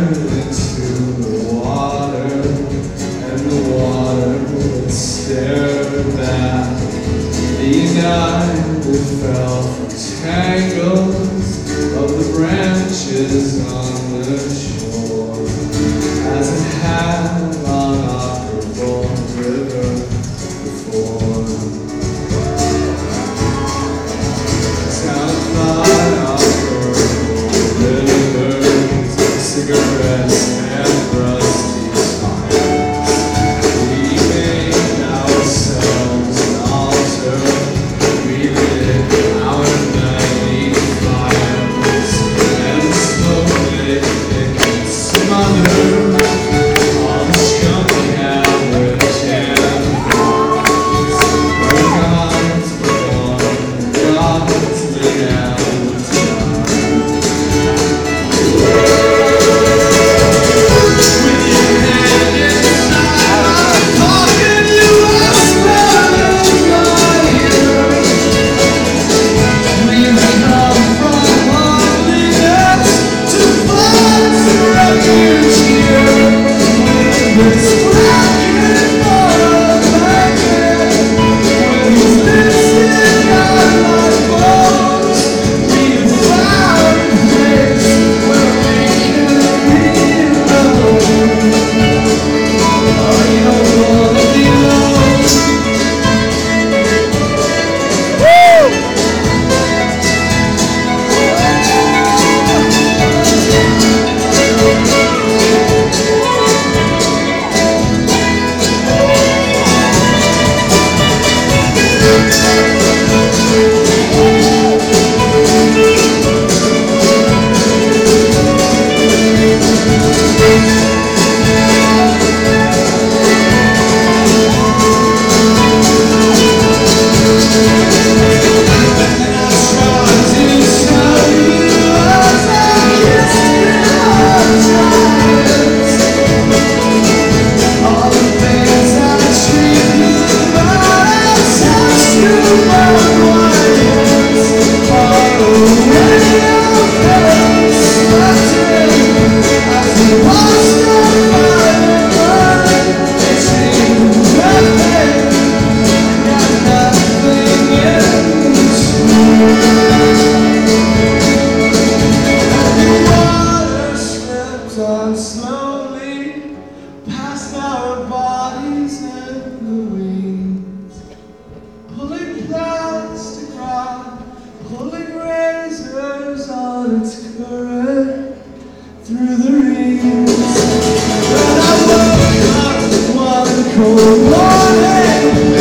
into the water, and the water would stare back. The night it fell from tangles of the branches on the shore, as it had on Ockerville River before. Down by Ockerville River, cigarettes and rusty tires, we made ourselves an altar. We lit our nightly fires, and the smoke lit thick and smothered all the skunk hammered candles. Our gods were gone, gods lay down to die. With your hand inside my pocket, you are smelling my hair. We come from loneliness to find some refuge here. With this bracket for a blanket, when he's lifted on my bones, we have found a place where we can be alone. Oh, you don't wanna be alone. Slowly past our bodies and the wings, pulling plastic rock, pulling razors on its current through the rings. When I woke up one cold morning,